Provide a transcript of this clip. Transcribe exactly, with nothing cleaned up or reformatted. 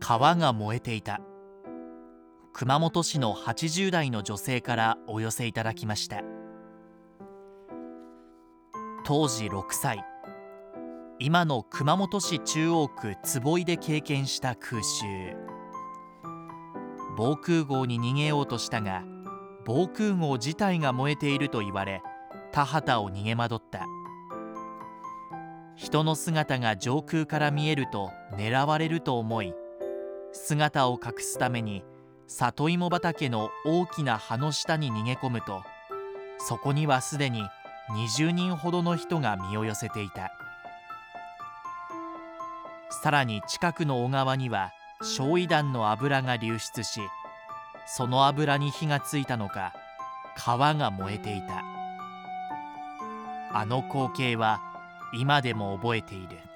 川が燃えていた。熊本市のはちじゅう代の女性からお寄せいただきました。当時ろくさい、今の熊本市中央区坪井で経験した空襲。防空壕に逃げようとしたが、防空壕自体が燃えていると言われ、田畑を逃げ惑った。人の姿が上空から見えると狙われると思い、姿を隠すために里芋畑の大きな葉の下に逃げ込むと、そこにはすでににじゅうにんほどの人が身を寄せていた。さらに近くの小川には焼夷弾の油が流出し、その油に火がついたのか川が燃えていた。あの光景は今でも覚えている。